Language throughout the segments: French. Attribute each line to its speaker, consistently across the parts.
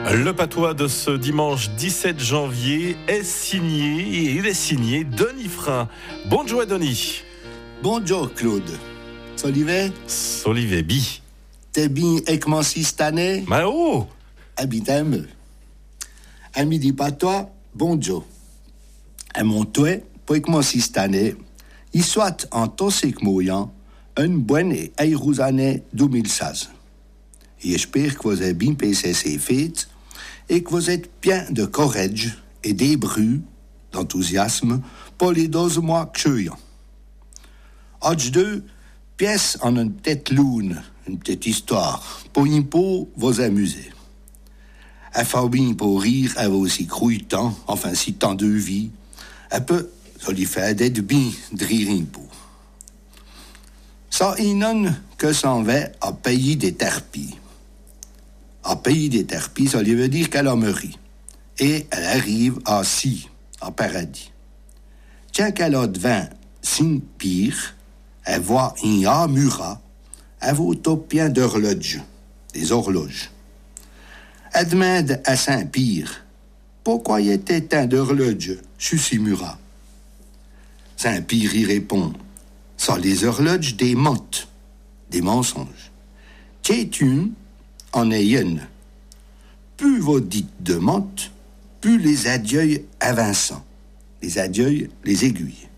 Speaker 1: Le patois de ce dimanche 17 janvier est signé, et il est signé Denis Frein. Bonjour Denis.
Speaker 2: Bonjour Claude. Solivet?
Speaker 1: Solivet bi.
Speaker 2: T'es bien commencé cette année?
Speaker 1: Mais oh!
Speaker 2: Habitez-moi. À midi patois, bonjour. À mon toit, pour commencer cette année, il soit en tossique moyen, une bonne et heureuse année 2016. Et j'espère que vous avez bien passé ces fêtes et que vous êtes plein de courage et d'ébru, d'enthousiasme pour les 12 mois que je suis. Aujourd'hui, deux pièces en une petite lune, une petite histoire, pour vous amuser. À faire bien pour rire, à vous aussi crouillant, enfin si tant de vie, un peu, ça lui fait d'être bien de rire un peu. Ça, il n'en que s'en va à pays des terpies. À pays des terpies, ça lui veut dire qu'elle a meuri. Et elle arrive à si, en paradis. Tiens qu'elle a devint si pire, elle voit un amura, elle vaut au bien d'horloge, des horloges. Elle demande à Saint-Pire, pourquoi il était un d'horloge, Sussimura? Saint-Pire y répond, ça les horloges des montes, des mensonges. T'es-tu en ayenne. Plus vous dites de monte, plus les adieux avançant. Les adieux, les aiguilles.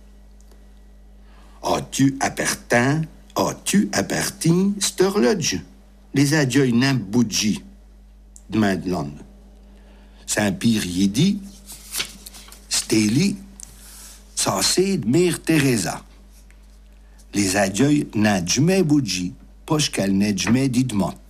Speaker 2: As-tu appartint, cette horloge? Les adieux n'aiment bougie, demande l'homme. Saint-Pire y dit, Stélie, ça c'est de Mère Teresa. Les adieux n'ont jamais bougie, parce qu'elle n'a jamais dit de monte.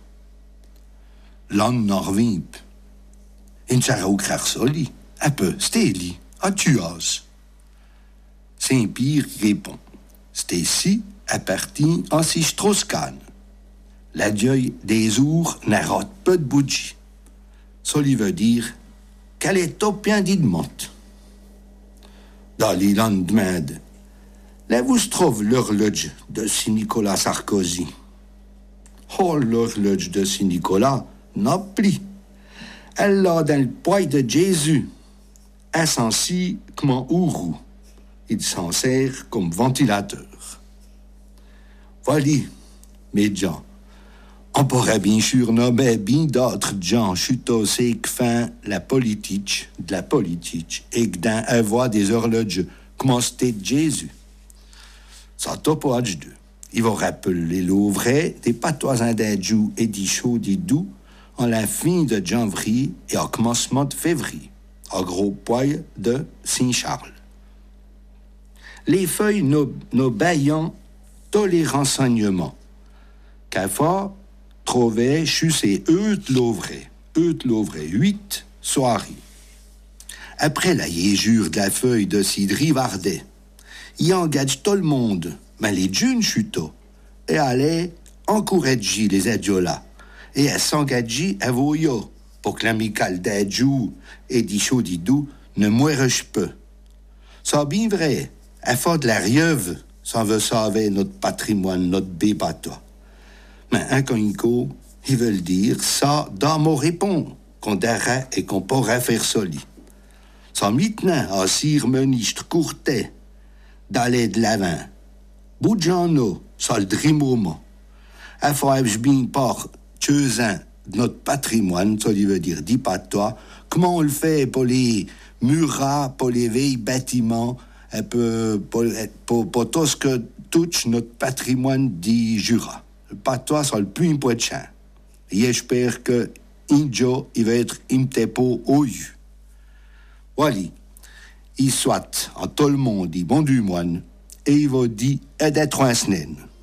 Speaker 2: L'homme n'en revient pas. Il ne s'est pas crarsoli. Un peu, Stélie, as-tu os? Saint-Pire répond, Stécie appartient à si Strauss-Kahn. L'adieu des ours n'arrête pas de bougie. Ça lui veut dire qu'elle est au bien dit de monte. Dans l'île demande, là vous se trouve l'horloge de Saint-Nicolas Sarkozy. Oh, l'horloge de Saint-Nicolas n'a pris. Elle l'a dans le poil de Jésus, insensé comme un ourou. Il s'en sert comme ventilateur. Voilà, mes gens. On pourrait bien sûr nommer bien d'autres gens chutossés qui font de la politique, et que dans un voie des horloges, comme c'était Jésus. Ça t'a pas de deux. Il va rappeler l'ouvret des patois indéjou et des chauds des doux en la fin de janvier et au commencement de février, au gros poil de Saint-Charles. Les feuilles nos baillants tous les renseignements qu'à fois trouvaient chez ces l'ouvret, 8 soirées. Après la yéjure de la feuille de Cidri Vardet, il engage tout le monde, mais les jeunes chutos, et allait encourager les adiolas, et elle s'engageait à voyo, pour que l'amical d'adjou et d'Ichaudidou ne moirent peu. Ça bien vrai, à fort de la rieuve, ça veut sauver notre patrimoine, notre bépatois. Mais un conico, ils veulent dire, ça, dans mon répond, qu'on dara et qu'on pourra faire soli. Ça maintenant, à sire menistre courtet, d'aller de l'avant. Boudjano, ça le drimoment. À fois, je bien par de notre patrimoine, ça veut dire, dis pas toi, comment on le fait pour les murats, pour les vieilles bâtiments, un peu, pour tout ce que touche notre patrimoine dit Jura. Pas toi, ça le plus important. Et j'espère que Injo, il va être imtepo au yu. Voilà. Il soit en tout le monde, dit bon du moine, et il va dire, et d'être un snen.